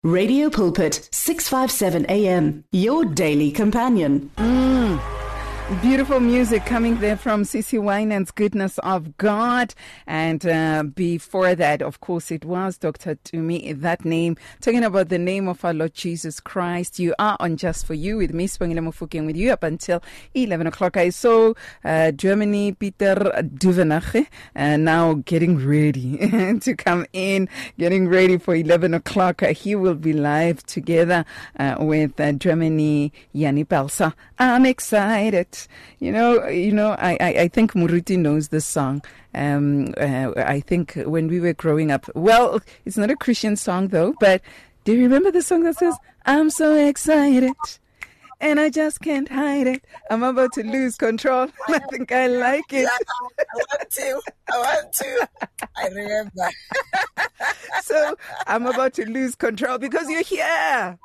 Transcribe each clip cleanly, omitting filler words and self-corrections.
Radio Pulpit, 657 AM, your daily companion. Beautiful music coming there from CeCe Winans' Goodness of God. And before that, of course, it was Dr. Tumi, that name, talking about the name of our Lord Jesus Christ. You are on Just For You with me, Spangile Mofokeng, with you up until 11 o'clock. I saw Germany, Peter Duvenage, now getting ready to come in, getting ready for 11 o'clock. He will be live together with Germany, Yanni Pelsa. I'm excited. You know, I think Muruti knows this song. I think when we were growing up, well, it's not a Christian song though, but do you remember the song that says, I'm so excited and I just can't hide it. I'm about to lose control. I think I like it. Yeah, I want to. I remember. So I'm about to lose control because you're here.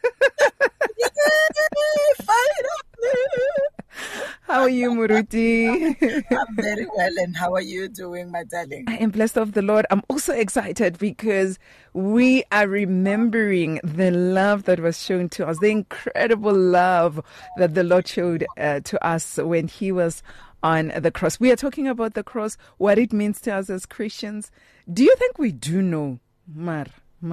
How are you, Muruti? I'm very well, and how are you doing, my darling? I am blessed of the Lord. I'm also excited because we are remembering the love that was shown to us, the incredible love that the Lord showed to us when He was on the cross. We are talking about the cross, what it means to us as Christians. Do you think we do know, Ma?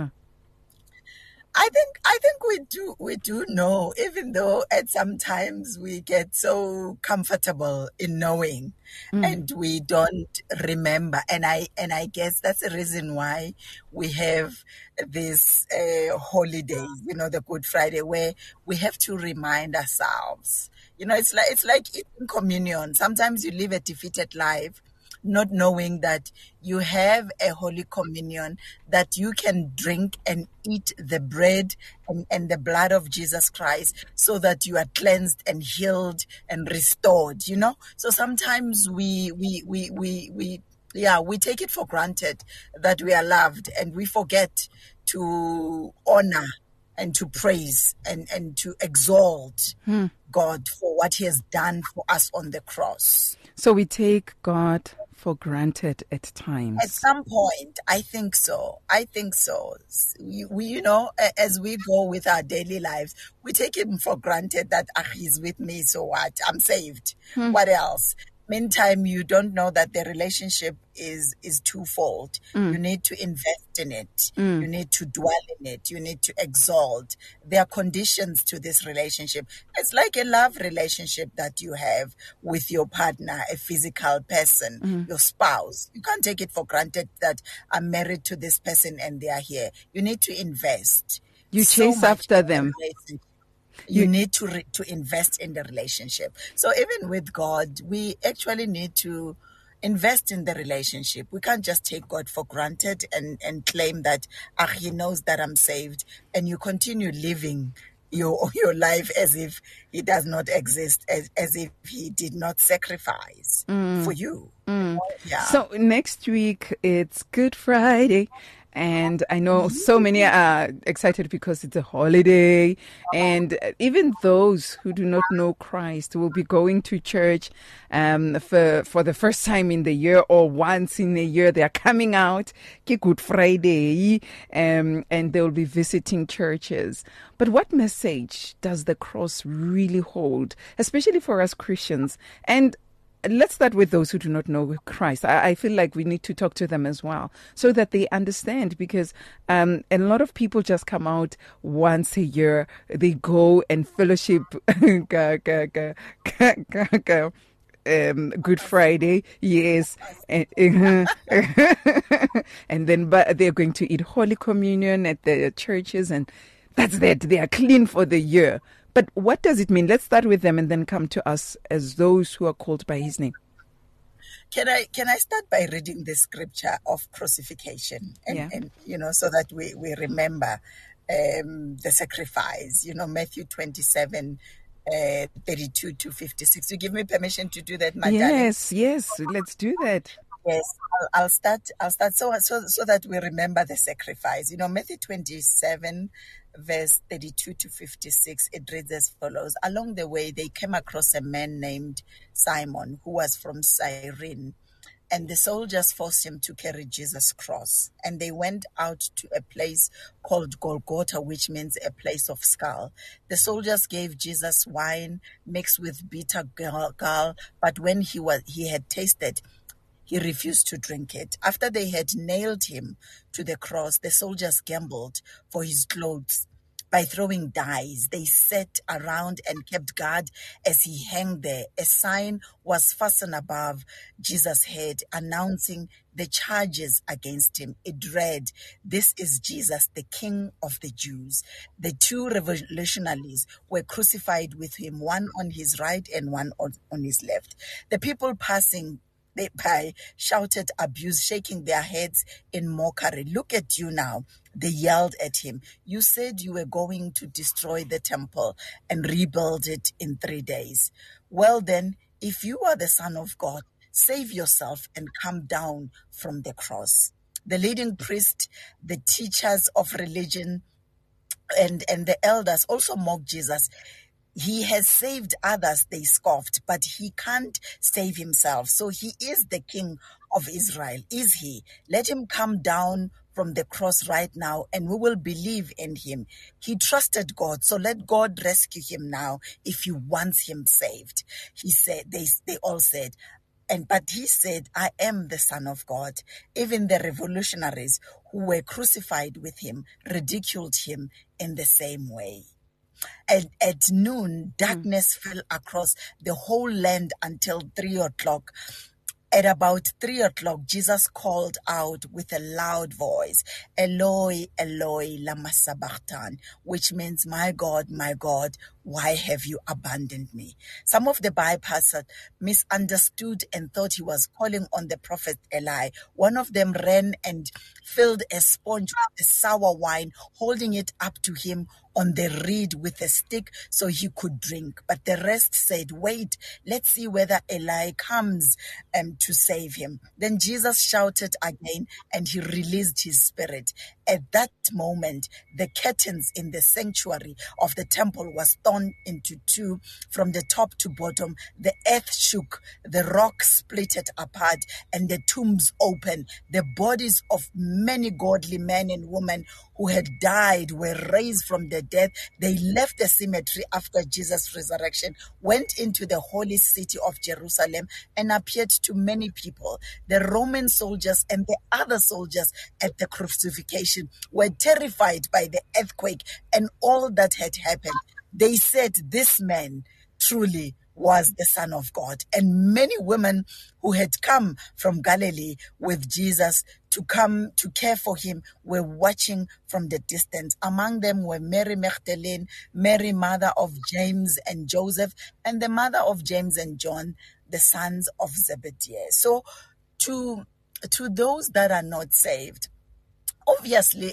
I think we do know, even though at sometimes we get so comfortable in knowing and we don't remember. And I guess that's the reason why we have this holiday, the Good Friday, where we have to remind ourselves. It's like eating communion. Sometimes you live a defeated life, not knowing that you have a Holy Communion, that you can drink and eat the bread and the blood of Jesus Christ so that you are cleansed and healed and restored, So sometimes we take it for granted that we are loved, and we forget to honor and to praise and to exalt God for what He has done for us on the cross. So we take God for granted at times. At some point, I think so. We as we go with our daily lives, we take Him for granted that He's with me, so what? I'm saved. What else? Meantime, you don't know that the relationship is twofold. You need to invest in it. You need to dwell in it. You need to exalt. There are conditions to this relationship. It's like a love relationship that you have with your partner, a physical person, your spouse. You can't take it for granted that I'm married to this person and they are here. You need to invest. You chase after them. You need to invest in the relationship. So even with God, we actually need to invest in the relationship. We can't just take God for granted and claim that He knows that I'm saved, and you continue living your life as if He does not exist, as if He did not sacrifice for you. Yeah. So next week it's Good Friday. And I know so many are excited because it's a holiday. And even those who do not know Christ will be going to church for the first time in the year, or once in a year. They are coming out, Good Friday, and they will be visiting churches. But what message does the cross really hold, especially for us Christians? And let's start with those who do not know Christ. I feel like we need to talk to them as well so that they understand, because a lot of people just come out once a year. They go and fellowship Good Friday, yes, and then they're going to eat Holy Communion at the churches, and that's that. They are clean for the year. But what does it mean? Let's start with them and then come to us as those who are called by His name. Can I start by reading the scripture of crucifixion and so that we remember the sacrifice, Matthew 27, 32 to 56. You give me permission to do that, my darling? Yes, let's do that. Yes, I'll start so that we remember the sacrifice. Matthew 27, verse 32 to 56, it reads as follows. Along the way, they came across a man named Simon, who was from Cyrene, And the soldiers forced him to carry Jesus' cross. And they went out to a place called Golgotha, which means a place of skull. The soldiers gave Jesus wine mixed with bitter gall, but when he had tasted, he refused to drink it. After they had nailed him to the cross, the soldiers gambled for his clothes by throwing dice. They sat around and kept guard as he hung there. A sign was fastened above Jesus' head, announcing the charges against him. It read, "This is Jesus, the King of the Jews." The two revolutionaries were crucified with him, one on his right and one on his left. The people passing by shouted abuse, shaking their heads in mockery. "Look at you now," they yelled at him. "You said you were going to destroy the temple and rebuild it in 3 days. Well then, if you are the Son of God, save yourself and come down from the cross." The leading priests, the teachers of religion, and the elders also mocked Jesus. "He has saved others," they scoffed, "but he can't save himself. So he is the King of Israel, is he? Let him come down from the cross right now and we will believe in him. He trusted God, so let God rescue him now if he wants him saved." He said, they all said, but he said, "I am the Son of God." Even the revolutionaries who were crucified with him ridiculed him in the same way. At noon, darkness fell across the whole land until 3 o'clock. At about 3 o'clock, Jesus called out with a loud voice, "Eloi, Eloi, lama sabachthani," which means, my God, why have you abandoned me?" Some of the bypassers misunderstood and thought he was calling on the prophet Eli. One of them ran and filled a sponge with sour wine, holding it up to him on the reed with a stick so he could drink. But the rest said, "Wait, let's see whether Eli comes to save him." Then Jesus shouted again and he released his spirit. At that moment, the curtains in the sanctuary of the temple was torn into two from the top to bottom. The earth shook, the rock split apart, and the tombs opened. The bodies of many godly men and women who had died were raised from the dead. They left the cemetery after Jesus' resurrection, went into the holy city of Jerusalem, and appeared to many people. The Roman soldiers and the other soldiers at the crucifixion were terrified by the earthquake and all that had happened. They said, "This man truly was the Son of God." And many women who had come from Galilee with Jesus to come to care for him were watching from the distance. Among them were Mary Magdalene, Mary, mother of James and Joseph, and the mother of James and John, the sons of Zebedee. So to those that are not saved, obviously,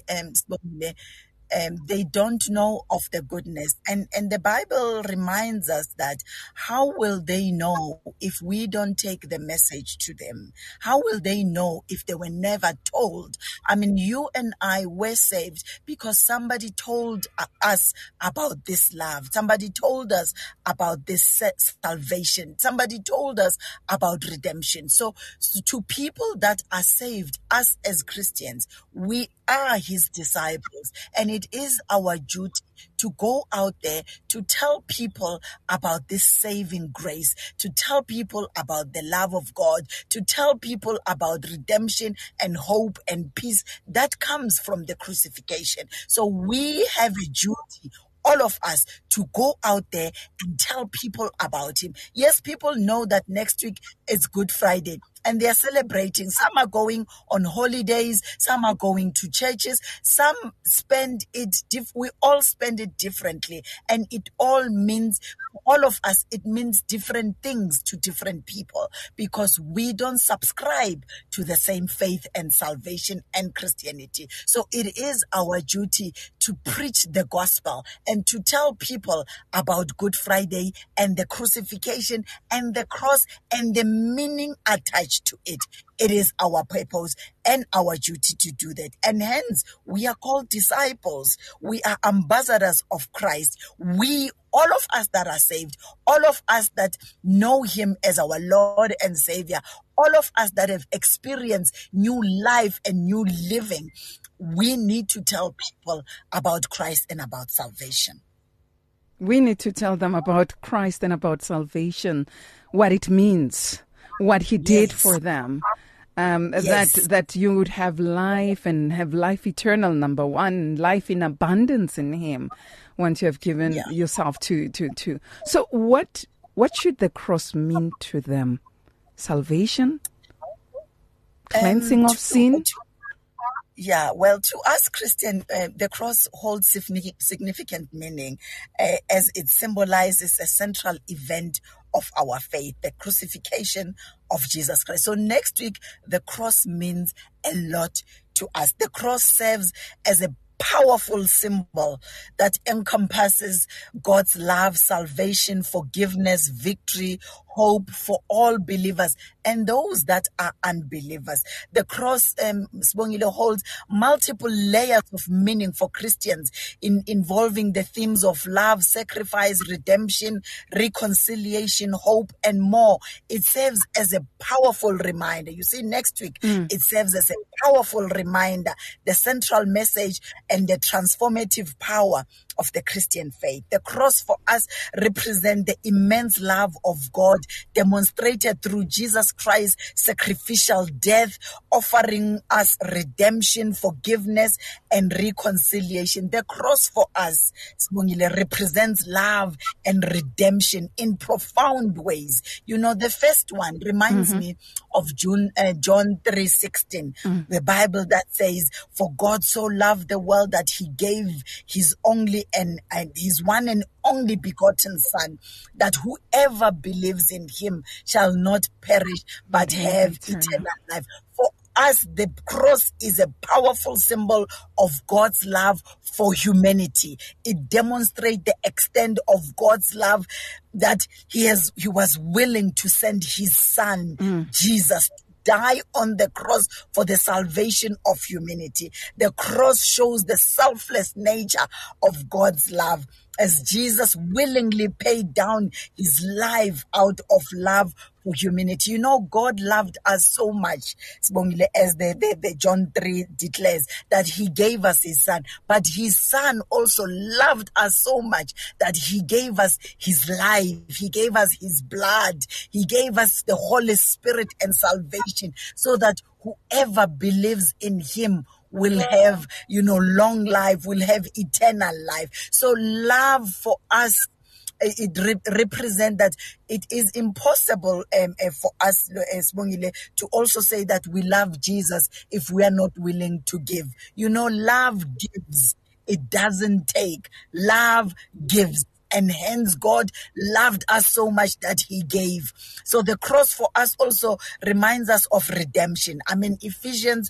they don't know of the goodness. And the Bible reminds us that how will they know if we don't take the message to them? How will they know if they were never told? I mean, you and I were saved because somebody told us about this love. Somebody told us about this salvation. Somebody told us about redemption. So to people that are saved, us as Christians, we are his disciples, and it is our duty to go out there to tell people about this saving grace, to tell people about the love of God, to tell people about redemption and hope and peace that comes from the crucifixion. So we have a duty, all of us, to go out there and tell people about him. Yes, people know that next week is Good Friday and they are celebrating. Some are going on holidays, some are going to churches, some spend it, we all spend it differently. And it all means, all of us, it means different things to different people because we don't subscribe to the same faith and salvation and Christianity. So it is our duty to preach the gospel and to tell people about Good Friday and the crucifixion and the cross and the meaning attached to it. It is our purpose and our duty to do that. And hence, we are called disciples. We are ambassadors of Christ. We, all of us that are saved, all of us that know him as our Lord and Savior, all of us that have experienced new life and new living, we need to tell people about Christ and about salvation. We need to tell them about Christ and about salvation, what it means, what he did for them. That you would have life and have life eternal, number one, life in abundance in him once you have given yourself to. So what should the cross mean to them? Salvation? Cleansing of sin? Yeah, well, to us Christian, the cross holds significant meaning as it symbolizes a central event of our faith, the crucifixion of Jesus Christ. So next week, the cross means a lot to us. The cross serves as a powerful symbol that encompasses God's love, salvation, forgiveness, victory, hope for all believers and those that are unbelievers. The cross, Sibongile, holds multiple layers of meaning for Christians involving the themes of love, sacrifice, redemption, reconciliation, hope, and more. It serves as a powerful reminder. You see, next week, it serves as a powerful reminder, the central message and the transformative power of the Christian faith. The cross for us represents the immense love of God demonstrated through Jesus Christ's sacrificial death, offering us redemption, forgiveness, and reconciliation. The cross for us, Sibongile, represents love and redemption in profound ways. You know, the first one reminds me of John 3:16, the Bible that says, "For God so loved the world that he gave his only and his one and only begotten Son, that whoever believes in him shall not perish but have eternal life." For us, the cross is a powerful symbol of God's love for humanity. It demonstrates the extent of God's love, that he was willing to send his Son, Jesus, die on the cross for the salvation of humanity. The cross shows the selfless nature of God's love, as Jesus willingly paid down his life out of love for humanity. You know, God loved us so much, Sibongile, as the John 3 declares, that he gave us his Son. But his Son also loved us so much that he gave us his life. He gave us his blood. He gave us the Holy Spirit and salvation, so that whoever believes in him will have, long life, will have eternal life. So love for us, it represents that it is impossible for us, Sibongile, to also say that we love Jesus if we are not willing to give. Love gives. It doesn't take. Love gives. And hence God loved us so much that he gave. So the cross for us also reminds us of redemption. Ephesians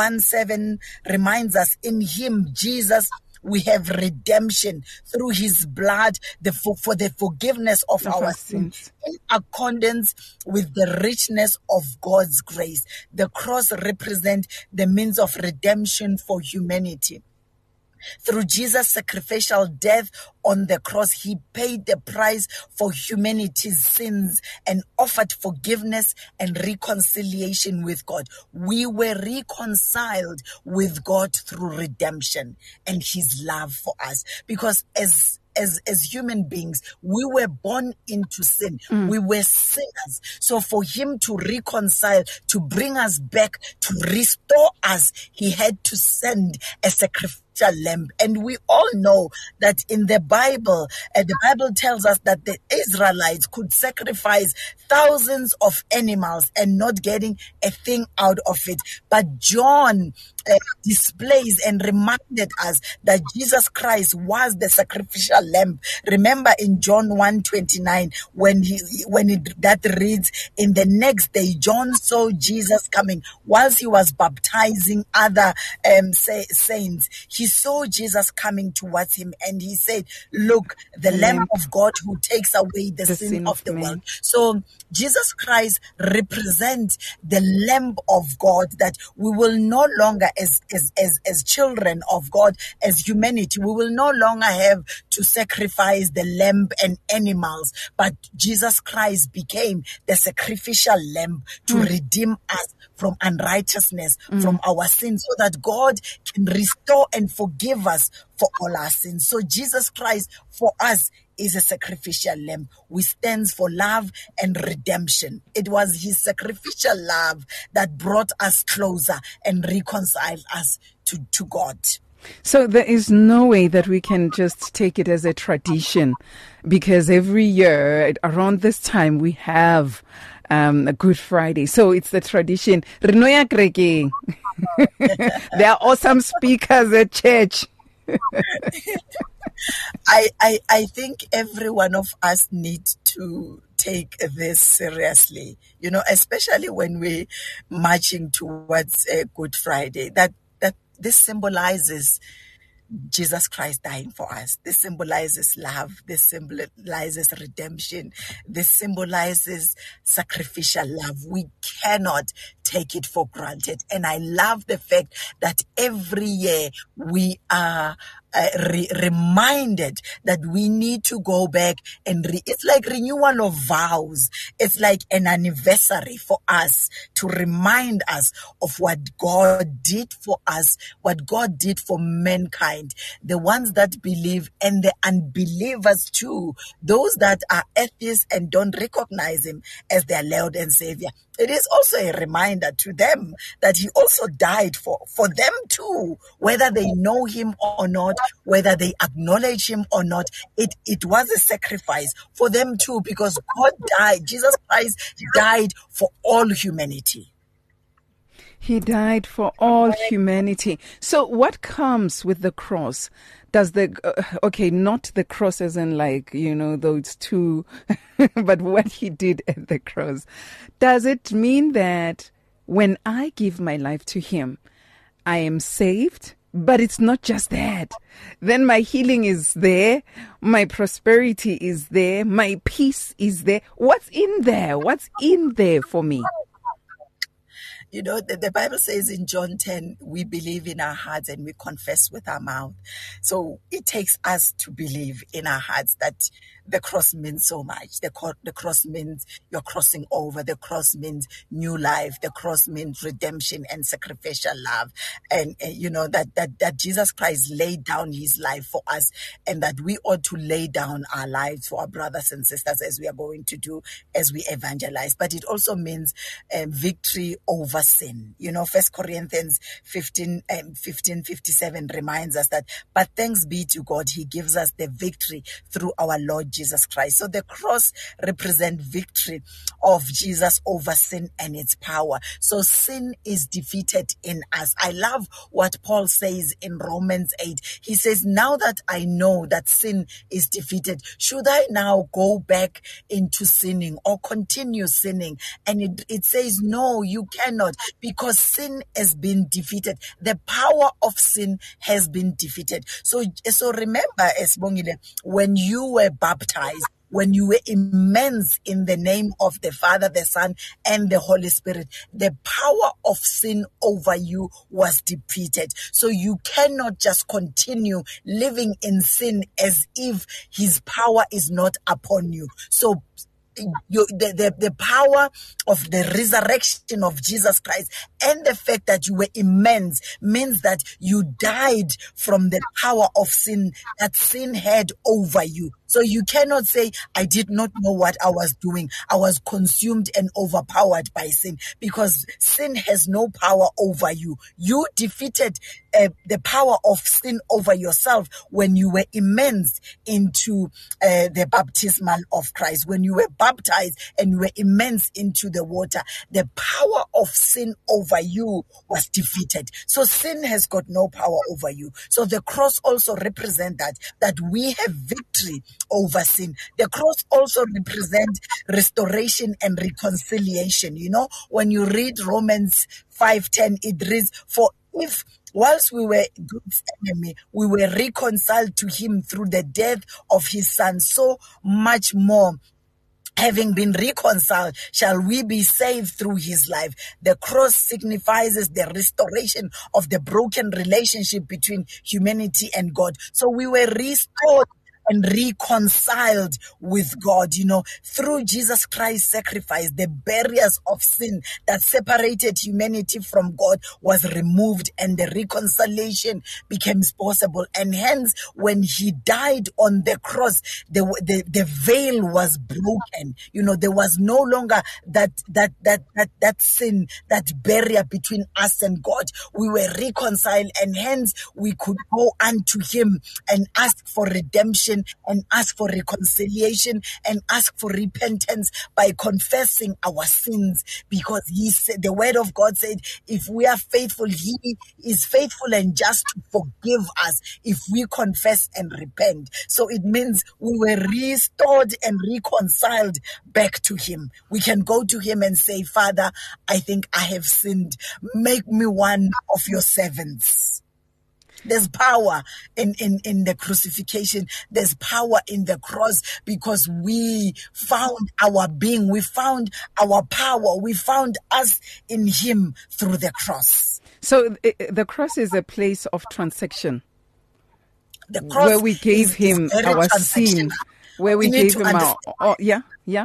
1:7 reminds us, in him, Jesus, we have redemption through his blood for the forgiveness of our sins, in accordance with the richness of God's grace. The cross represents the means of redemption for humanity. Through Jesus' sacrificial death on the cross, he paid the price for humanity's sins and offered forgiveness and reconciliation with God. We were reconciled with God through redemption and his love for us, because as human beings, we were born into sin. We were sinners. So for him to reconcile, to bring us back, to restore us, he had to send a sacrificial lamb. And we all know that in the Bible tells us that the Israelites could sacrifice thousands of animals and not getting a thing out of it. But John displays and reminded us that Jesus Christ was the sacrificial lamb. Remember in John 1:29, that reads, in the next day John saw Jesus coming whilst he was baptizing other saints. He he saw Jesus coming towards him, and he said, look, the Lamb of God who takes away the sin of the world. So Jesus Christ represents the Lamb of God, that we will no longer, as children of God, as humanity, we will no longer have to sacrifice the lamb and animals, but Jesus Christ became the sacrificial lamb to redeem us from unrighteousness, from our sins, so that God can restore and forgive us for all our sins. So Jesus Christ for us is a sacrificial lamb, which stands for love and redemption. It was his sacrificial love that brought us closer and reconciled us to God. So there is no way that we can just take it as a tradition, because every year around this time we have a Good Friday. So it's the tradition. There are awesome speakers at church. I think every one of us needs to take this seriously, especially when we're marching towards Good Friday, that this symbolizes Jesus Christ dying for us. This symbolizes love. This symbolizes redemption. This symbolizes sacrificial love. We cannot take it for granted. And I love the fact that every year we are reminded that we need to go back and it's like renewal of vows. It's like an anniversary for us to remind us of what God did for us, what God did for mankind, the ones that believe and the unbelievers too, those that are atheists and don't recognize him as their Lord and Savior. It is also a reminder to them that he also died for them too, whether they know him or not, whether they acknowledge him or not. It was a sacrifice for them too, because God died. Jesus Christ died for all humanity. He died for all humanity. So what comes with the cross? Does not the cross as in though it's two, but what he did at the cross. Does it mean that when I give my life to him, I am saved? But it's not just that. Then my healing is there. My prosperity is there. My peace is there. What's in there? What's in there for me? The Bible says in John 10, we believe in our hearts and we confess with our mouth. So it takes us to believe in our hearts that the cross means so much. The cross means you're crossing over. The cross means new life. The cross means redemption and sacrificial love. And that Jesus Christ laid down his life for us, and that we ought to lay down our lives for our brothers and sisters, as we are going to do as we evangelize. But it also means victory over sin. 1 Corinthians 15:57 reminds us that, but thanks be to God, he gives us the victory through our Lord Jesus Christ. So the cross represents victory of Jesus over sin and its power. So sin is defeated in us. I love what Paul says in Romans 8. He says, now that I know that sin is defeated, should I now go back into sinning or continue sinning? And it says, no, you cannot, because sin has been defeated. The power of sin has been defeated. So remember, Esbongile, when you were baptized, when you were immersed in the name of the Father, the Son, and the Holy Spirit, the power of sin over you was defeated. So you cannot just continue living in sin as if his power is not upon you. So the power of the resurrection of Jesus Christ and the fact that you were immense means that you died from the power of sin that sin had over you. So you cannot say, I did not know what I was doing. I was consumed and overpowered by sin, because sin has no power over you. You defeated the power of sin over yourself when you were immersed into the baptismal of Christ. When you were baptized and you were immersed into the water, the power of sin over you was defeated. So sin has got no power over you. So the cross also represents that we have victory over sin. The cross also represents restoration and reconciliation. When you read Romans 5:10, it reads, for if whilst we were God's enemy, we were reconciled to him through the death of his son. So much more, having been reconciled, shall we be saved through his life. The cross signifies the restoration of the broken relationship between humanity and God. So we were restored and reconciled with God, through Jesus Christ's sacrifice. The barriers of sin that separated humanity from God was removed, and the reconciliation became possible. And hence, when he died on the cross, the veil was broken. There was no longer that sin, that barrier between us and God. We were reconciled, and hence we could go unto him and ask for redemption, and ask for reconciliation, and ask for repentance by confessing our sins, because he said, the word of God said, if we are faithful, he is faithful and just to forgive us if we confess and repent. So it means we were restored and reconciled back to him. We can go to him and say, Father, I think I have sinned. Make me one of your servants. There's power in the crucifixion. There's power in the cross, because we found our being. We found our power. We found us in him through the cross. So the cross is a place of transaction. The cross where we gave him our sin. Where we gave him our... yeah.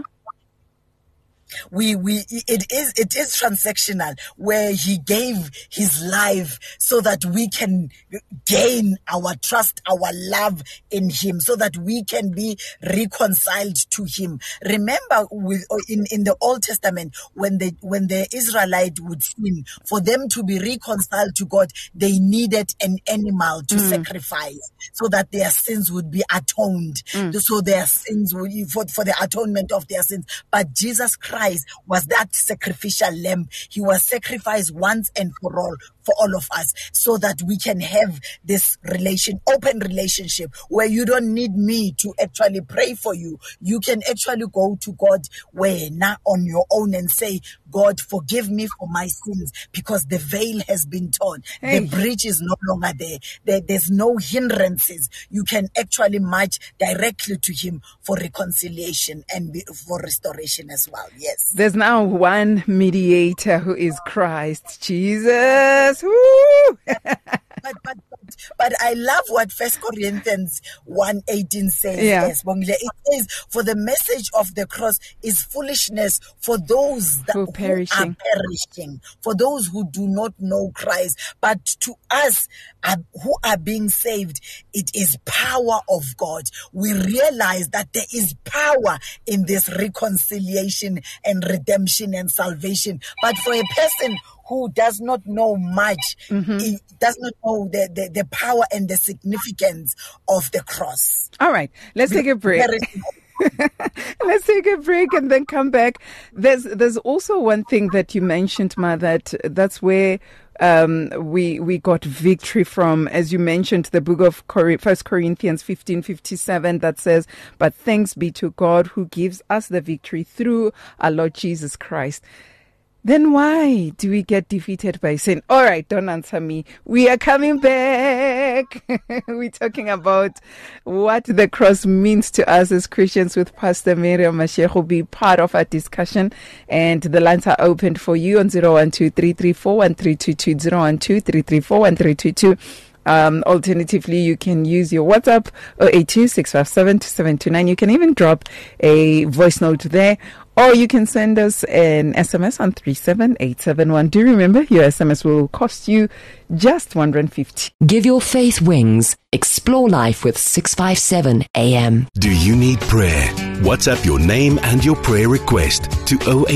It is transactional, where he gave his life so that we can gain our trust, our love in him, so that we can be reconciled to him. Remember, in the Old Testament, when the Israelite would sin, for them to be reconciled to God, they needed an animal to sacrifice, so that their sins would be atoned. So their sins would, for the atonement of their sins. But Jesus Christ was that sacrificial lamb. He was sacrificed once and for all of us, so that we can have this open relationship, where you don't need me to actually pray for you. You can actually go to God on your own and say, God, forgive me for my sins, because the veil has been torn. Hey. The bridge is no longer there. There's no hindrances. You can actually march directly to him for reconciliation and for restoration as well. Yes. There's now one mediator, who is Christ Jesus. Woo! But I love what 1 Corinthians 1:18 says. Yeah. Yes, it says, for the message of the cross is foolishness for those who are perishing, for those who do not know Christ. But to us who are being saved, it is power of God. We realize that there is power in this reconciliation and redemption and salvation. But for a person who does not know much, he does not know the power and the significance of the cross. All right, let's take a break. Let's take a break and then come back. There's also one thing that you mentioned, Ma, that's where we got victory from, as you mentioned, the book of 1 Corinthians 15:57 that says, but thanks be to God who gives us the victory through our Lord Jesus Christ. Then why do we get defeated by sin? All right, don't answer me. We are coming back. We're talking about what the cross means to us as Christians with Pastor Miriam Mashego, who will be part of our discussion. And the lines are opened for you on 012-334-1322, 012-334-1322. Alternatively, you can use your WhatsApp 082-657-2729. You can even drop a voice note there, or you can send us an SMS on 37871. Do remember, your SMS will cost you just R1.50. Give your faith wings. Explore life with 657 AM. Do you need prayer? WhatsApp your name and your prayer request to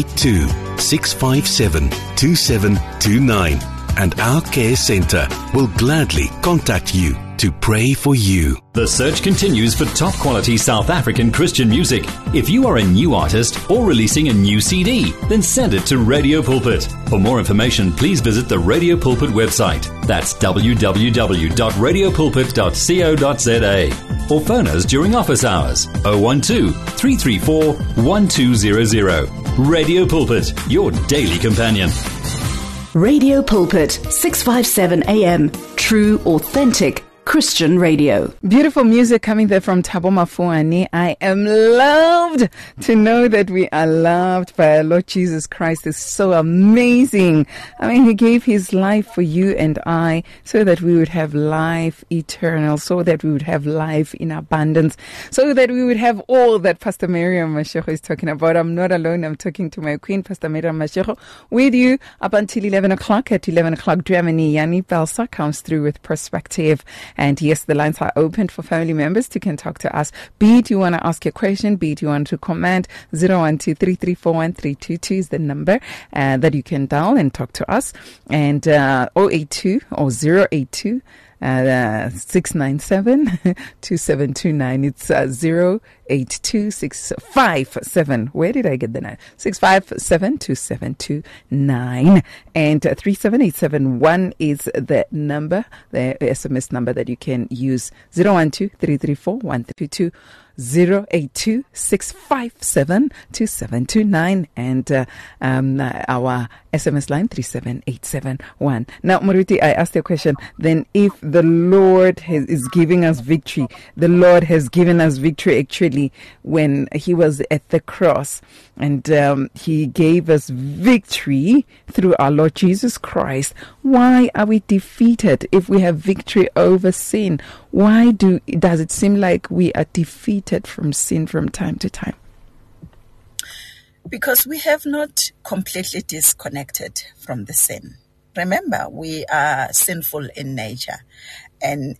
082-657-2729. And our care center will gladly contact you to pray for you. The search continues for top quality South African Christian music. If you are a new artist or releasing a new CD, then send it to Radio Pulpit. For more information, please visit the Radio Pulpit website. That's www.radiopulpit.co.za. Or phone us during office hours 012-334-1200. Radio Pulpit, your daily companion. Radio Pulpit, 657 AM. True, authentic Christian radio. Beautiful music coming there from Thabo Mafuane. I am loved to know that we are loved by our Lord Jesus Christ. It's so amazing. I mean, He gave His life for you and I so that we would have life eternal, so that we would have life in abundance, so that we would have all that Pastor Miriam Mashego is talking about. I'm not alone. I'm talking to my queen, Pastor Miriam Mashego, with you up until 11 o'clock. At 11 o'clock, Germany, Yanni Belsa comes through with Perspective. And yes, the lines are open for family members to can talk to us. Be it you want to ask a question, be it you want to comment, 01233413322 is the number that you can dial and talk to us. And 082 or 082 697-2729. It's 082-657. Where did I get the 9? 657-2729. And 37871 is the number, the SMS number that you can use. 012-334-1322. 082-657-2729 and our SMS line 37871. Now, Moruti, I asked you a question. Then, if the Lord is giving us victory, the Lord has given us victory actually when He was at the cross, and He gave us victory through our Lord Jesus Christ. Why are we defeated if we have victory over sin? Why does it seem like we are defeated from sin from time to time? Because we have not completely disconnected from the sin. Remember, we are sinful in nature, and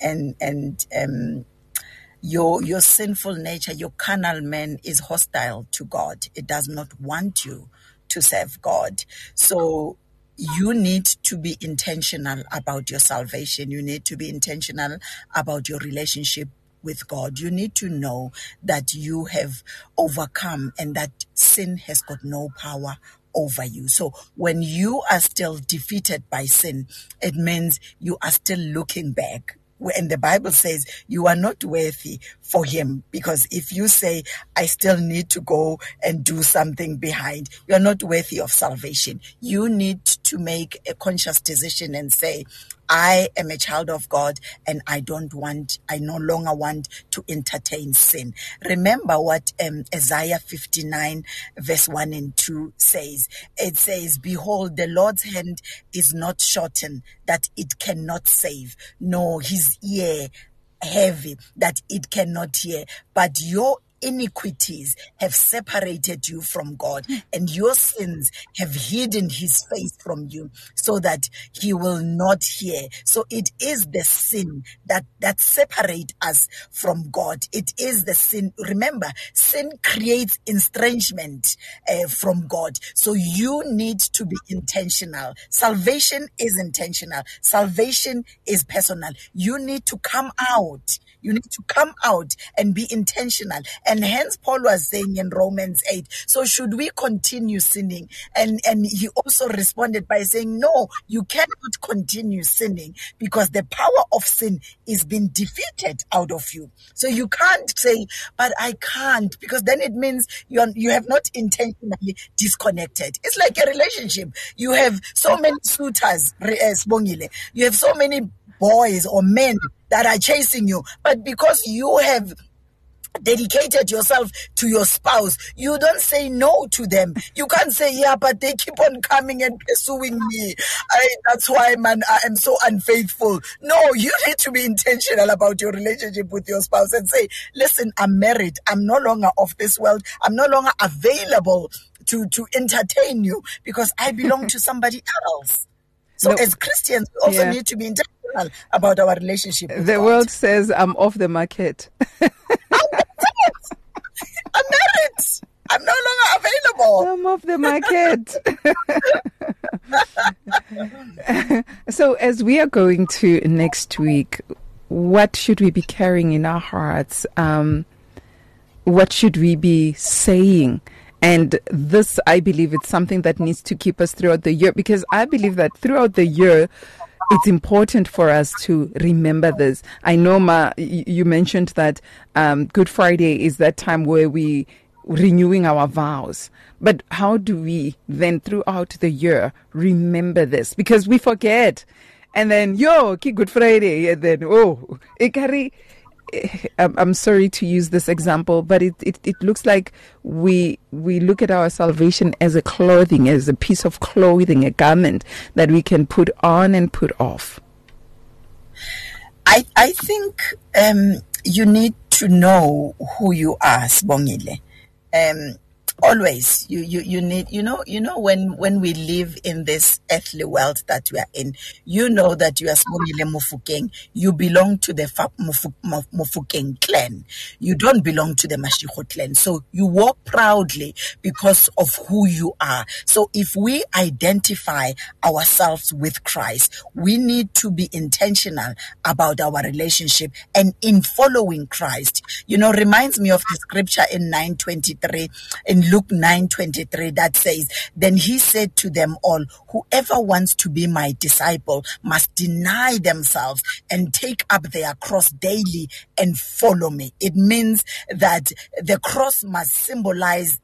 your sinful nature, your carnal man, is hostile to God. It does not want you to serve God. So you need to be intentional about your salvation. You need to be intentional about your relationship with God. You need to know that you have overcome and that sin has got no power over you. So when you are still defeated by sin, it means you are still looking back. And the Bible says you are not worthy for Him, because if you say, I still need to go and do something behind, you're not worthy of salvation. You need to make a conscious decision and say, I am a child of God and I no longer want to entertain sin. Remember what Isaiah 59 verse 1 and 2 says. It says, behold, the Lord's hand is not shortened that it cannot save, nor His ear heavy that it cannot hear, but your iniquities have separated you from God, and your sins have hidden His face from you so that He will not hear. So it is the sin that separate us from God. It is the sin. Remember, sin creates estrangement from God. So you need to be intentional. Salvation is intentional. Salvation is personal. You need to come out. You need to come out and be intentional. And hence Paul was saying in Romans 8, so should we continue sinning? And he also responded by saying, no, you cannot continue sinning, because the power of sin is being defeated out of you. So you can't say, but I can't, because then it means you have not intentionally disconnected. It's like a relationship. You have so many suitors, you have so many boys or men that are chasing you, but because you have dedicated yourself to your spouse, you don't say no to them. You can't say, yeah, but they keep on coming and pursuing me. That's why, man, I am so unfaithful. No, you need to be intentional about your relationship with your spouse and say, listen, I'm married. I'm no longer of this world. I'm no longer available to entertain you because I belong to somebody else. So as Christians, we also need to be intentional about our relationship with the God. world says I'm off the market. I'm married. I'm no longer available. I'm off the market. So as we are going to next week, what should we be carrying in our hearts? What should we be saying? And this, I believe, it's something that needs to keep us throughout the year, because I believe that throughout the year, it's important for us to remember this. I know, you mentioned that Good Friday is that time where we renewing our vows. But how do we then throughout the year remember this? Because we forget. And then, Good Friday. And then, I'm sorry to use this example, but it looks like we look at our salvation as a clothing, as a piece of clothing, a garment that we can put on and put off. I think you need to know who you are, Sibongile. Always, you need, when we live in this earthly world that we are in, you know that you are Sibongile Mofokeng. You belong to the Mofokeng clan. You don't belong to the Mashego clan. So you walk proudly because of who you are. So if we identify ourselves with Christ, we need to be intentional about our relationship and in following Christ. Reminds me of the scripture in 9:23 in Luke 9:23 that says, "Then he said to them all, whoever wants to be my disciple must deny themselves and take up their cross daily and follow me." It means that the cross must symbolize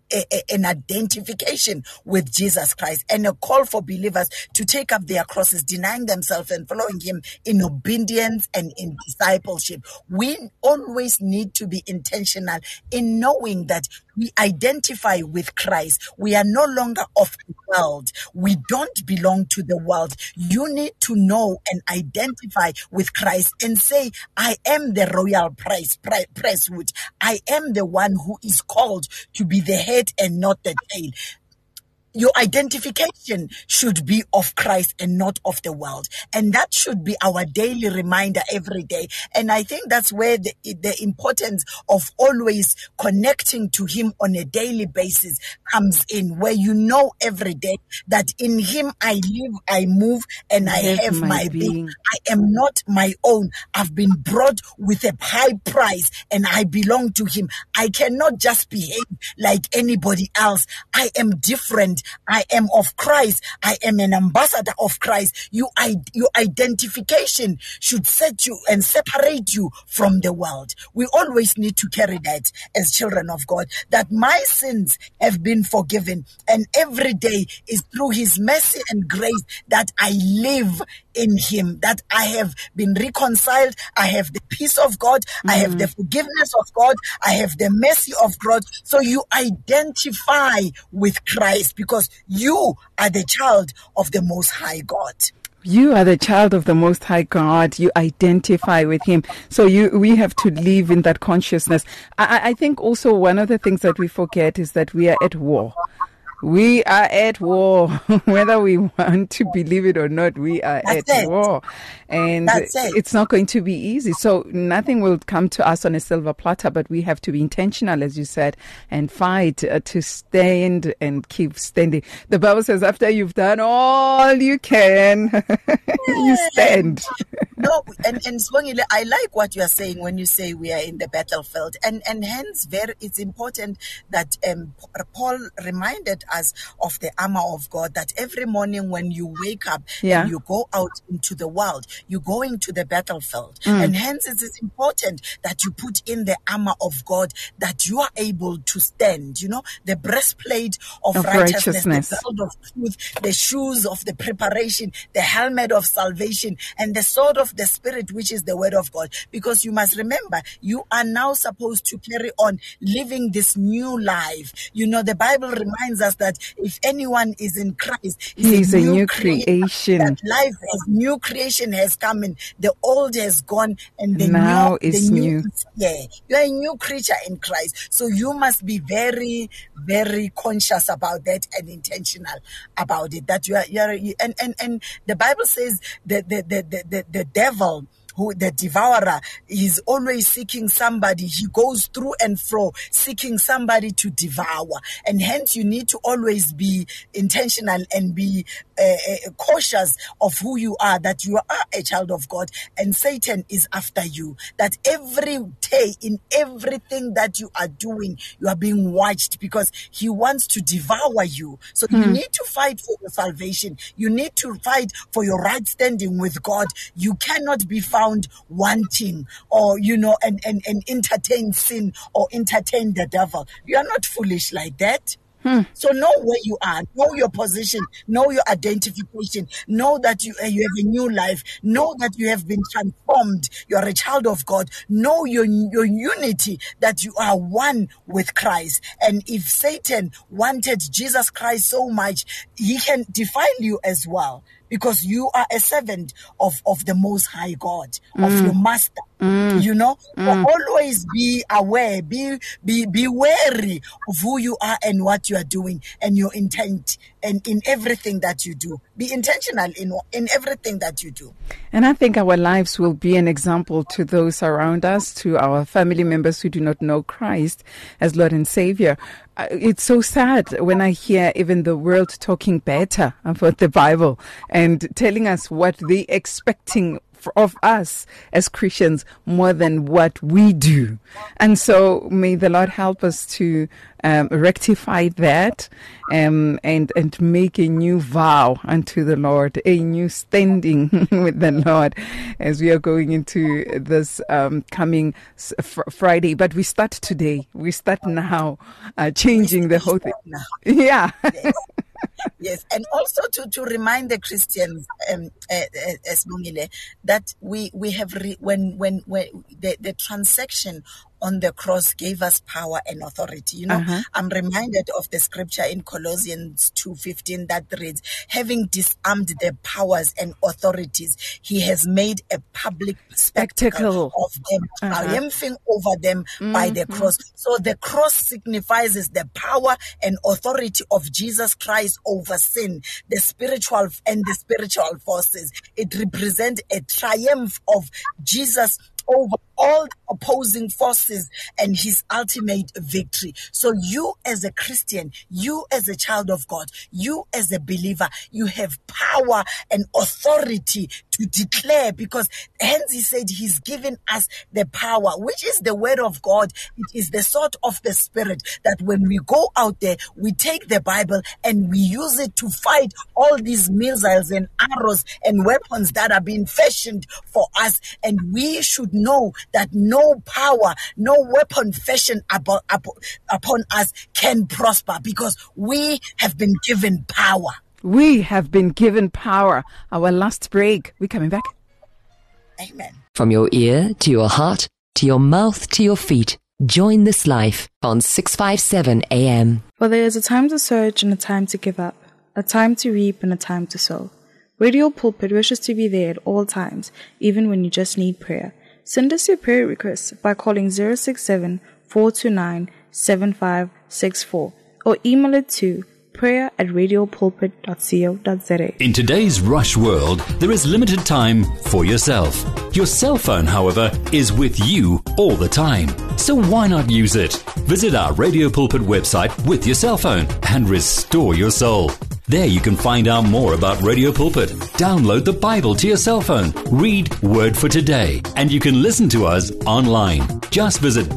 an identification with Jesus Christ and a call for believers to take up their crosses, denying themselves and following him in obedience and in discipleship. We always need to be intentional in knowing that we identify with Christ. We are no longer of the world. We don't belong to the world. You need to know and identify with Christ and say, I am the royal priesthood. I am the one who is called to be the head and not the tail. Your identification should be of Christ and not of the world. And that should be our daily reminder every day. And I think that's where the importance of always connecting to him on a daily basis comes in, where you know every day that in him I live, I move, and I have my being. I am not my own. I've been brought with a high price and I belong to him. I cannot just behave like anybody else. I am different. I am of Christ. I am an ambassador of Christ. Your identification should set you and separate you from the world. We always need to carry that as children of God, that my sins have been forgiven, and every day is through his mercy and grace that I live in him, that I have been reconciled. I have the peace of God. I have the forgiveness of God. I have the mercy of God. So you identify with Christ because you are the child of the Most High God. You are the child of the Most High God. You identify with him. So we have to live in that consciousness. I think also one of the things that we forget is that we are at war. We are at war, whether we want to believe it or not. We are at war, and it's not going to be easy. So nothing will come to us on a silver platter, but we have to be intentional, as you said, and fight to stand and keep standing. The Bible says, after you've done all you can, you stand. No, and Sibongile, I like what you are saying when you say we are in the battlefield, and hence it's important that Paul reminded us of the armor of God, that every morning when you wake up and you go out into the world, you're going to the battlefield. And hence it is important that you put in the armor of God, that you are able to stand. The breastplate of righteousness, the belt of truth, the shoes of the preparation, the helmet of salvation, and the sword of the Spirit, which is the word of God. Because you must remember, you are now supposed to carry on living this new life. The Bible reminds us that if anyone is in Christ, he's a new creation. That life as new creation has come in. The old has gone and the now new is new. You're a new creature in Christ. So you must be very, very conscious about that and intentional about it. That and the Bible says that the devil, who the devourer, is always seeking somebody. He goes through and fro seeking somebody to devour. And hence you need to always be intentional and be cautious of who you are, that you are a child of God and Satan is after you. That every day in everything that you are doing, you are being watched because he wants to devour you. So you need to fight for your salvation. You need to fight for your right standing with God. You cannot be found around wanting or, and entertain sin or entertain the devil. You are not foolish like that. So know where you are, know your position, know your identification, know that you have a new life, know that you have been transformed, you are a child of God, know your unity, that you are one with Christ. And if Satan wanted Jesus Christ so much, he can defile you as well, because you are a servant of the Most High God, of your master. So always be aware, be wary of who you are and what you are doing and your intent, and in everything that you do. Be intentional in everything that you do. And I think our lives will be an example to those around us, to our family members who do not know Christ as Lord and Savior. It's so sad when I hear even the world talking better about the Bible and telling us what they're expecting of us as Christians more than what we do. And so may the Lord help us to rectify that and make a new vow unto the Lord, a new standing with the Lord as we are going into this coming Friday. But we start today. We start now, changing the whole thing. Yeah. Yes, and also to remind the Christians, Esbongile, that we have when the transaction on the cross gave us power and authority. I'm reminded of the scripture in Colossians 2:15 that reads, having disarmed the powers and authorities, he has made a public spectacle of them, triumphing over them by the cross. So the cross signifies the power and authority of Jesus Christ over sin, the spiritual forces. It represents a triumph of Jesus over all opposing forces and his ultimate victory. So you as a Christian, you as a child of God, you as a believer, you have power and authority to declare, because hence he said he's given us the power, which is the word of God. It is the sword of the Spirit, that when we go out there, we take the Bible and we use it to fight all these missiles and arrows and weapons that are being fashioned for us. And we should know that no power, no weapon fashioned upon us can prosper, because we have been given power. We have been given power. Our last break. We're coming back. Amen. From your ear to your heart, to your mouth to your feet, join this life on 657 AM. For there is a time to search and a time to give up, a time to reap and a time to sow. Radio Pulpit wishes to be there at all times, even when you just need prayer. Send us your prayer requests by calling 067-429-7564 or email it to prayer@radiopulpit.co.za. In today's rush world, there is limited time for yourself. Your cell phone, however, is with you all the time. So why not use it? Visit our Radio Pulpit website with your cell phone and restore your soul. There you can find out more about Radio Pulpit. Download the Bible to your cell phone. Read Word for Today. And you can listen to us online. Just visit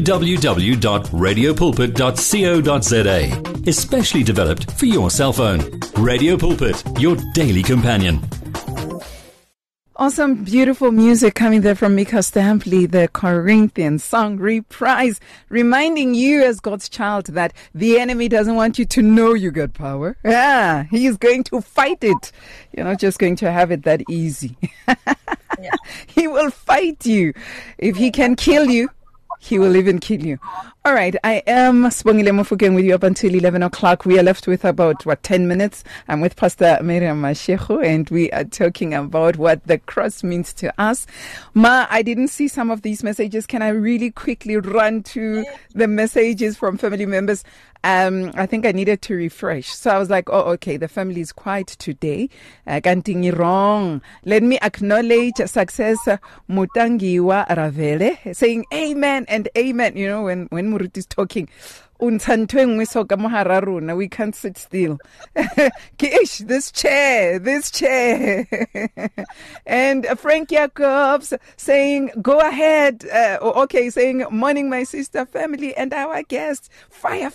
www.radiopulpit.co.za. Especially developed for your cell phone. Radio Pulpit, your daily companion. Awesome, beautiful music coming there from Mika Stampley, the Corinthian song reprise, reminding you as God's child that the enemy doesn't want you to know you got power. Yeah, he is going to fight it. You're not just going to have it that easy. Yeah. He will fight you. If he can kill you, he will even kill you. All right, I am Sibongile Mofokeng with you up until 11 o'clock. We are left with about, 10 minutes. I'm with Pastor Miriam Mashego, and we are talking about what the cross means to us. Ma, I didn't see some of these messages. Can I really quickly run to the messages from family members? I think I needed to refresh. So I was like, oh, okay, the family is quiet today. Kantingi wrong. Let me acknowledge success. Mutangiwa Ravele saying amen and amen. You know, when Muruti is talking, we can't sit still. This chair. And Frank Jacobs saying, go ahead. Saying, morning, my sister, family, and our guests. Fire.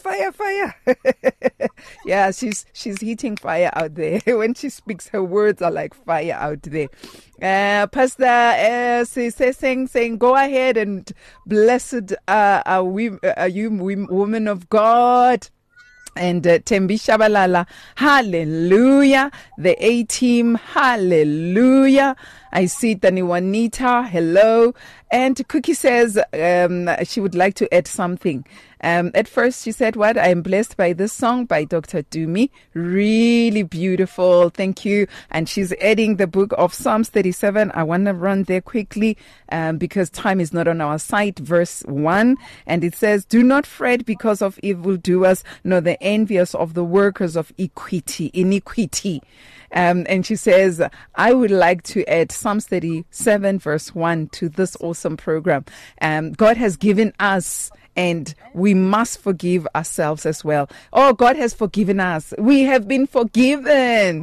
Yeah, she's hitting fire out there. When she speaks, her words are like fire out there. Pastor saying, go ahead and blessed are you women of God. And Tembi Shabalala, hallelujah. The A-team, hallelujah. I see Tani Juanita, hello. And Cookie says she would like to add something. At first she said, I am blessed by this song by Dr. Dumi. Really beautiful. Thank you. And she's adding the book of Psalms 37. I want to run there quickly because time is not on our side. Verse 1. And it says, do not fret because of evildoers, nor the envious of the workers of iniquity. And she says, I would like to add Psalms 37 verse 1 to this awesome program. God has given us, and we must forgive ourselves as well. Oh, God has forgiven us. We have been forgiven.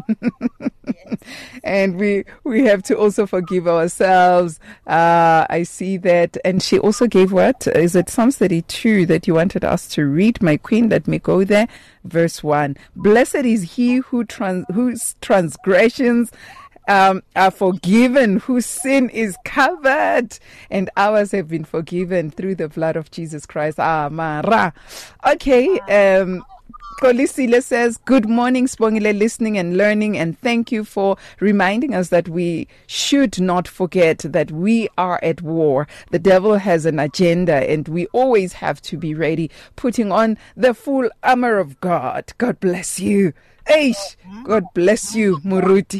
And we have to also forgive ourselves. I see that. And she also gave what? Is it Psalms 32 that you wanted us to read, my queen? Let me go there. Verse 1. Blessed is he whose transgressions are forgiven, whose sin is covered, and ours have been forgiven through the blood of Jesus Christ. Mara. Okay. Kolisile says, good morning, Spongile, listening and learning, and thank you for reminding us that we should not forget that we are at war. The devil has an agenda, and we always have to be ready, putting on the full armor of God. God bless you. Eish, God bless you, Muruti.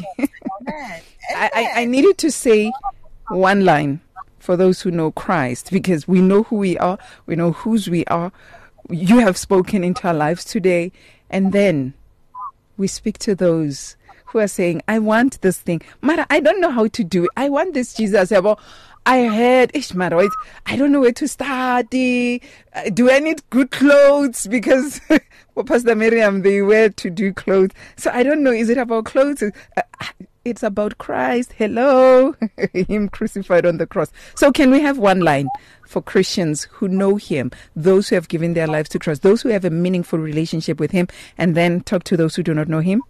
I needed to say one line for those who know Christ, because we know who we are, we know whose we are. You have spoken into our lives today, and then we speak to those who are saying, I want this thing. Mara, I don't know how to do it. I want this Jesus. I heard, I don't know where to start. Do I need good clothes? Because for Pastor Miriam, they wear to do clothes. So I don't know. Is it about clothes? It's about Christ. Hello. Him crucified on the cross. So can we have one line for Christians who know him, those who have given their lives to Christ, those who have a meaningful relationship with him, and then talk to those who do not know him?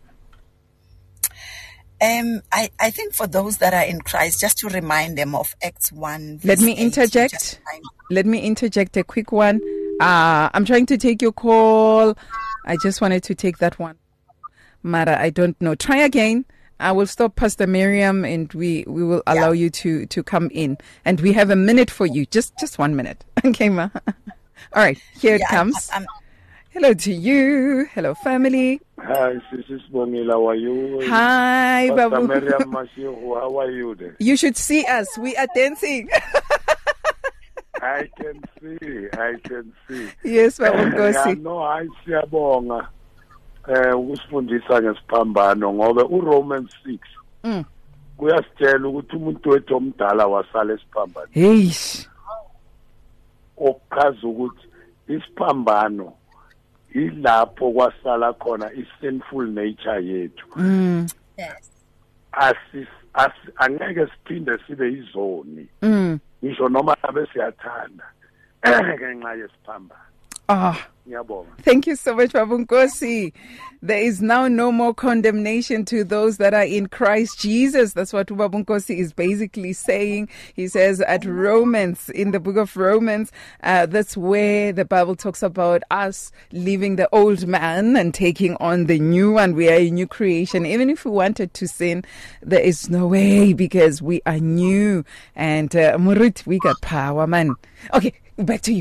I think for those that are in Christ, just to remind them of Acts 1. Let me interject. Let me interject a quick one. I'm trying to take your call. I just wanted to take that one. Mara, I don't know. Try again. I will stop Pastor Miriam, and we will allow you to come in. And we have a minute for you. Just 1 minute. Okay, Ma. All right. Here it comes. Hello to you. Hello, family. Hi, this is Bonila. How are you? Hi, Pastor Babu. Miriam Masihu, how are you there? You should see us. We are dancing. I can see. Yes, Babu Nkosi. No, hayi siyabonga. Ukusifundisa ngesiphambano ngoba uRomans 6 kuyasitshela ukuthi umuntu wethu omdala wasala esiphambano. Eish. Okuchaza ukuthi isiphambano ilapho kwasala khona i-sinful nature yethu. Yes. Angeke siphinde sibe izoni. Ngisho noma abe siyathanda ngenxa yesiphambano. Thank you so much, Babu Nkosi. There is now no more condemnation to those that are in Christ Jesus. That's what Babu Nkosi is basically saying. He says at Romans, in the book of Romans, that's where the Bible talks about us leaving the old man and taking on the new one. We are a new creation. Even if we wanted to sin, there is no way, because we are new. And Murut, we got power, man. Okay, back to you.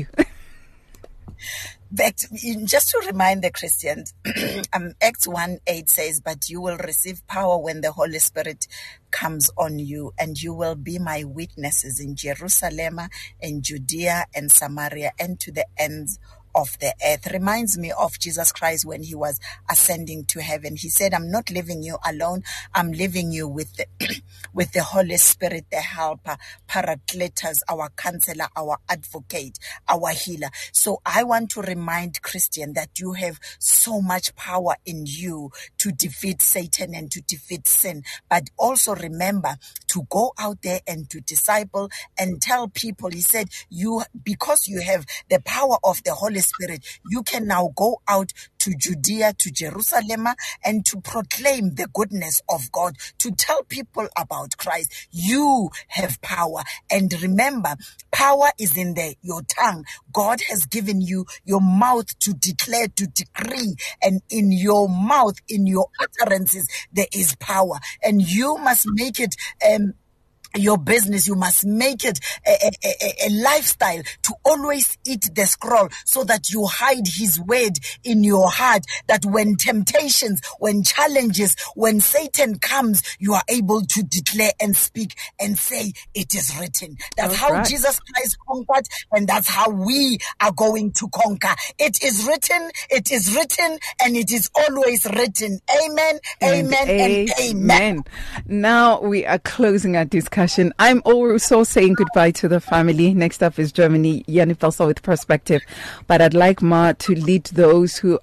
Just to remind the Christians, Acts 1:8 says, but you will receive power when the Holy Spirit comes on you, and you will be my witnesses in Jerusalem and Judea and Samaria and to the ends of the earth. Reminds me of Jesus Christ when he was ascending to heaven. He said, I'm not leaving you alone. I'm leaving you with the Holy Spirit, the helper, Paracletus, our counselor, our advocate, our healer. So I want to remind Christian that you have so much power in you to defeat Satan and to defeat sin. But also remember to go out there and to disciple and tell people. He said, because you have the power of the Holy Spirit, you can now go out to Judea, to Jerusalem, and to proclaim the goodness of God, to tell people about Christ. You have power. And remember, power is in your tongue. God has given you your mouth to declare, to decree, and in your mouth, in your utterances, there is power. And you must make it your business, you must make it a lifestyle to always eat the scroll, so that you hide his word in your heart, that when temptations, when challenges, when Satan comes, you are able to declare and speak and say, it is written. That's how Jesus Christ conquered, and that's how we are going to conquer. It is written, and it is always written. Amen, amen, and amen. Now we are closing our discussion. I'm also saying goodbye to the family. Next up is Germany, Yanni Pelsa with Perspective. But I'd like Ma to lead those who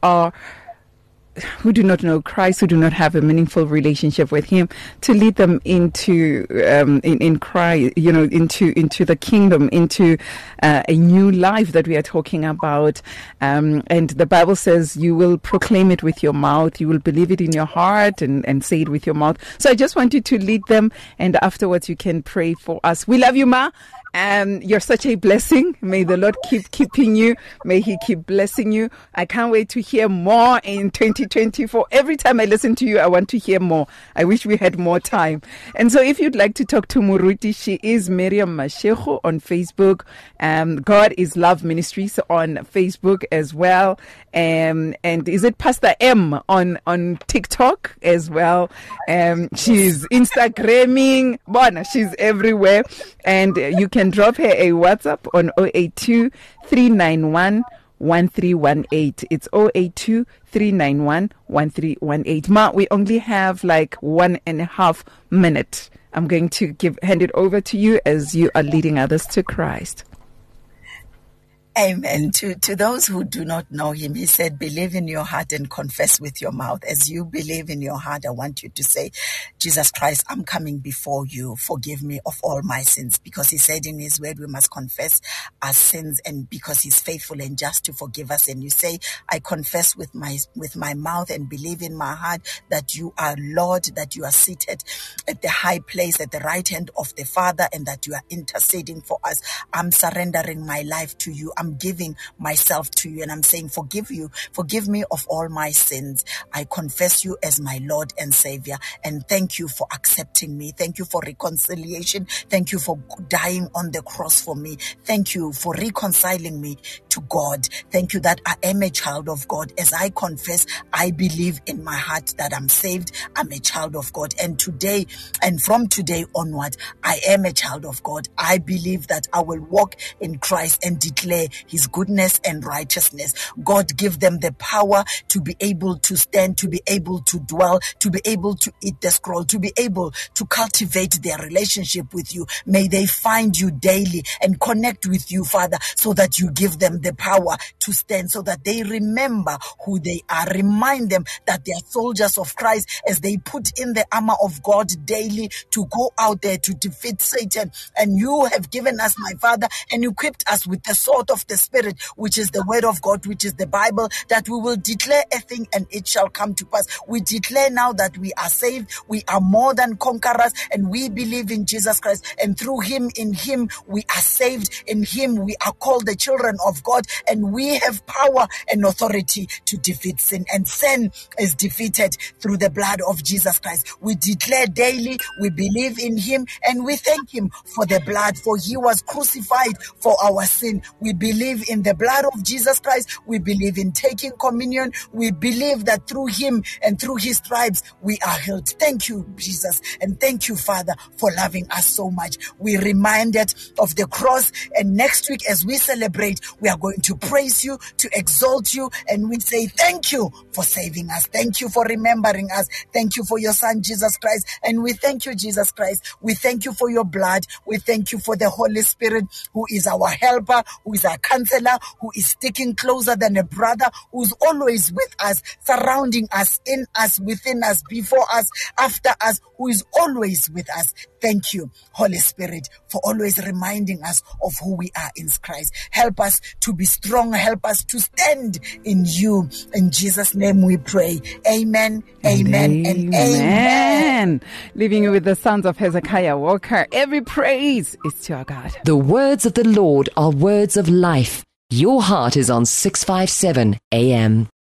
do not know Christ, who do not have a meaningful relationship with him, to lead them into in Christ, into the kingdom, into a new life that we are talking about. And the Bible says you will proclaim it with your mouth, you will believe it in your heart, and say it with your mouth. So I just want you to lead them, and afterwards you can pray for us. We love you, Ma. You're such a blessing. May the Lord keep keeping you. May he keep blessing you. I can't wait to hear more in 2024. Every time I listen to you, I want to hear more. I wish we had more time. And so if you'd like to talk to Moruti, she is Miriam Mashego on Facebook. God is Love Ministries on Facebook as well. And is it Pastor M on TikTok as well? She's Instagramming. Bona, she's everywhere. And you can drop her a WhatsApp on 082 391 1318. It's 082 391 1318. Ma, we only have like 1.5 minutes. I'm going to hand it over to you as you are leading others to Christ. Amen. To those who do not know him, he said, believe in your heart and confess with your mouth. As you believe in your heart, I want you to say, Jesus Christ, I'm coming before you. Forgive me of all my sins. Because he said in his word, we must confess our sins, and because he's faithful and just to forgive us. And you say, I confess with my mouth and believe in my heart that you are Lord, that you are seated at the high place at the right hand of the Father, and that you are interceding for us. I'm surrendering my life to you. I'm giving myself to you, and I'm saying, forgive me of all my sins. I confess you as my Lord and Savior, and thank you for accepting me. Thank you for reconciliation. Thank you for dying on the cross for me. Thank you for reconciling me to God. Thank you that I am a child of God. As I confess, I believe in my heart that I'm saved. I'm a child of God, and today and from today onward, I am a child of God. I believe that I will walk in Christ and declare his goodness and righteousness. God, give them the power to be able to stand, to be able to dwell, to be able to eat the scroll, to be able to cultivate their relationship with you. May they find you daily and connect with you, Father, so that you give them the power to stand, so that they remember who they are. Remind them that they are soldiers of Christ as they put in the armor of God daily to go out there to defeat Satan. And you have given us, my Father, and equipped us with the sword of the Spirit, which is the word of God, which is the Bible, that we will declare a thing and it shall come to pass. We declare now that we are saved, we are more than conquerors, and we believe in Jesus Christ, and through him, in him, we are saved. In him, we are called the children of God, and we have power and authority to defeat sin, and sin is defeated through the blood of Jesus Christ. We declare daily, we believe in him, and we thank him for the blood, for he was crucified for our sin. We believe in the blood of Jesus Christ. We believe in taking communion. We believe that through him and through his stripes, we are healed. Thank you, Jesus. And thank you, Father, for loving us so much. We're reminded of the cross. And next week, as we celebrate, we are going to praise you, to exalt you. And we say, thank you for saving us. Thank you for remembering us. Thank you for your son, Jesus Christ. And we thank you, Jesus Christ. We thank you for your blood. We thank you for the Holy Spirit, who is our helper, who is our counselor who is sticking closer than a brother, who's always with us, surrounding us, in us, within us, before us, after us, who is always with us. Thank you, Holy Spirit, for always reminding us of who we are in Christ. Help us to be strong. Help us to stand in you. In Jesus' name we pray. Amen, amen, and amen. Leaving you with the sounds of Hezekiah Walker. Every praise is to our God. The words of the Lord are words of life. Your heart is on 657 AM.